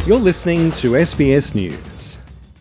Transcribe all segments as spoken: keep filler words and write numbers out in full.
You're listening to S B S News.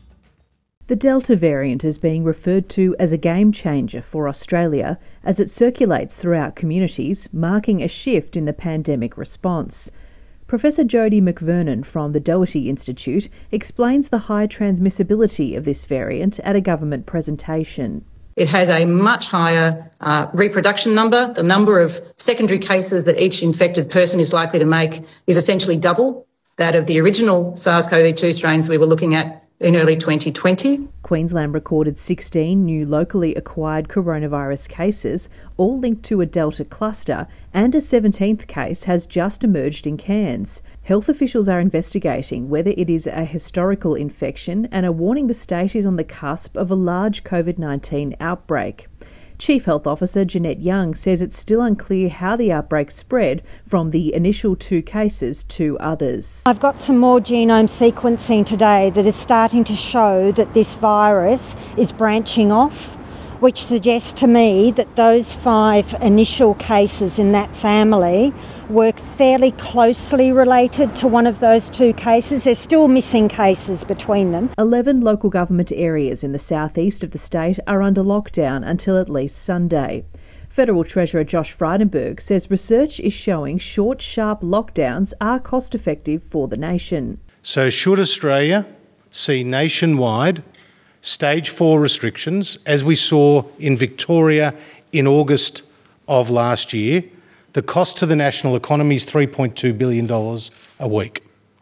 The Delta variant is being referred to as a game changer for Australia as it circulates throughout communities, marking a shift in the pandemic response. Professor Jodie McVernon from the Doherty Institute explains the high transmissibility of this variant at a government presentation. It has a much higher uh, reproduction number. The number of secondary cases that each infected person is likely to make is essentially double that of the original SARS-C o V two strains we were looking at in early twenty twenty. Queensland recorded sixteen new locally acquired coronavirus cases, all linked to a Delta cluster, and a seventeenth case has just emerged in Cairns. Health officials are investigating whether it is a historical infection and are warning the state is on the cusp of a large COVID nineteen outbreak. Chief Health Officer Jeanette Young says it's still unclear how the outbreak spread from the initial two cases to others. I've got some more genome sequencing today that is starting to show that this virus is branching off, which suggests to me that those five initial cases in that family were fairly closely related to one of those two cases. There's still missing cases between them. Eleven local government areas in the southeast of the state are under lockdown until at least Sunday. Federal Treasurer Josh Frydenberg says research is showing short, sharp lockdowns are cost-effective for the nation. So should Australia see nationwide stage four restrictions, as we saw in Victoria in August of last year, the cost to the national economy is three point two billion dollars a week.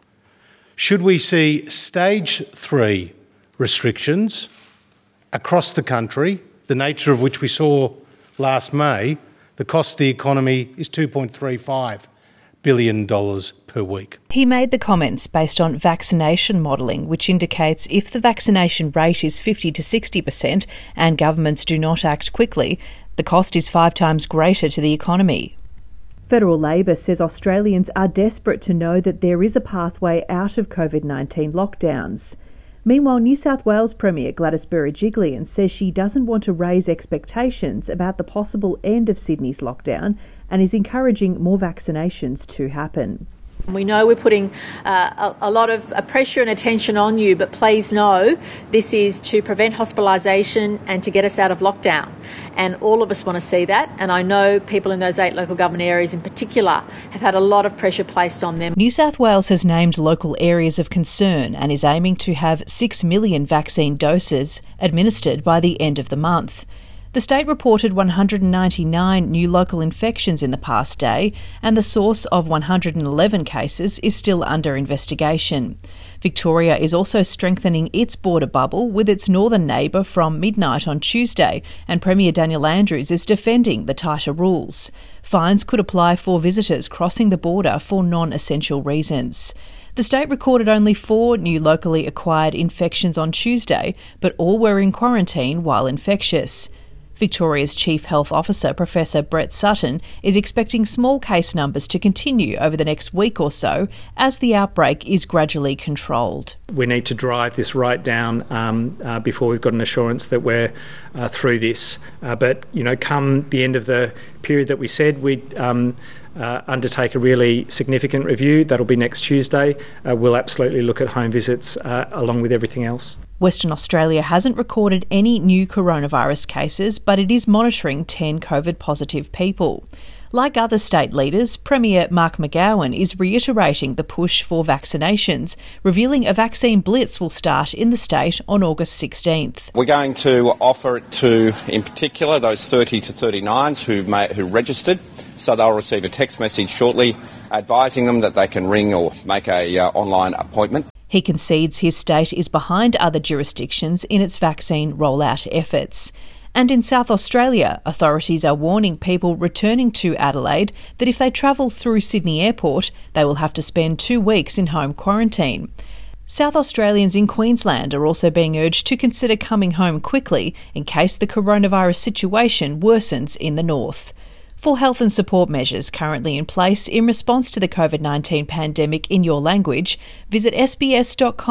Should we see stage three restrictions across the country, the nature of which we saw last May, the cost to the economy is two point three five billion dollars per week. He made the comments based on vaccination modelling, which indicates if the vaccination rate is fifty to sixty percent and governments do not act quickly, the cost is five times greater to the economy. Federal Labor says Australians are desperate to know that there is a pathway out of COVID nineteen lockdowns. Meanwhile, New South Wales Premier Gladys Berejiklian says she doesn't want to raise expectations about the possible end of Sydney's lockdown and is encouraging more vaccinations to happen. We know we're putting uh, a, a lot of uh, pressure and attention on you, but please know this is to prevent hospitalisation and to get us out of lockdown. And all of us want to see that. And I know people in those eight local government areas in particular have had a lot of pressure placed on them. New South Wales has named local areas of concern and is aiming to have six million vaccine doses administered by the end of the month. The state reported one hundred ninety-nine new local infections in the past day, and the source of one hundred eleven cases is still under investigation. Victoria is also strengthening its border bubble with its northern neighbour from midnight on Tuesday, and Premier Daniel Andrews is defending the tighter rules. Fines could apply for visitors crossing the border for non-essential reasons. The state recorded only four new locally acquired infections on Tuesday, but all were in quarantine while infectious. Victoria's Chief Health Officer, Professor Brett Sutton, is expecting small case numbers to continue over the next week or so as the outbreak is gradually controlled. We need to drive this right down um, uh, before we've got an assurance that we're uh, through this. Uh, but, you know, come the end of the period that we said, we'd um, uh, undertake a really significant review. That'll be next Tuesday. Uh, we'll absolutely look at home visits uh, along with everything else. Western Australia hasn't recorded any new coronavirus cases, but it is monitoring ten COVID-positive people. Like other state leaders, Premier Mark McGowan is reiterating the push for vaccinations, revealing a vaccine blitz will start in the state on August sixteenth. We're going to offer it to, in particular, those thirty to thirty-nines who may, who registered, so they'll receive a text message shortly advising them that they can ring or make a uh, online appointment. He concedes his state is behind other jurisdictions in its vaccine rollout efforts. And in South Australia, authorities are warning people returning to Adelaide that if they travel through Sydney Airport, they will have to spend two weeks in home quarantine. South Australians in Queensland are also being urged to consider coming home quickly in case the coronavirus situation worsens in the north. For health and support measures currently in place in response to the COVID nineteen pandemic in your language, visit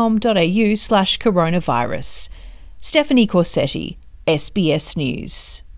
sbs.com.au slash coronavirus. Stephanie Corsetti, S B S News.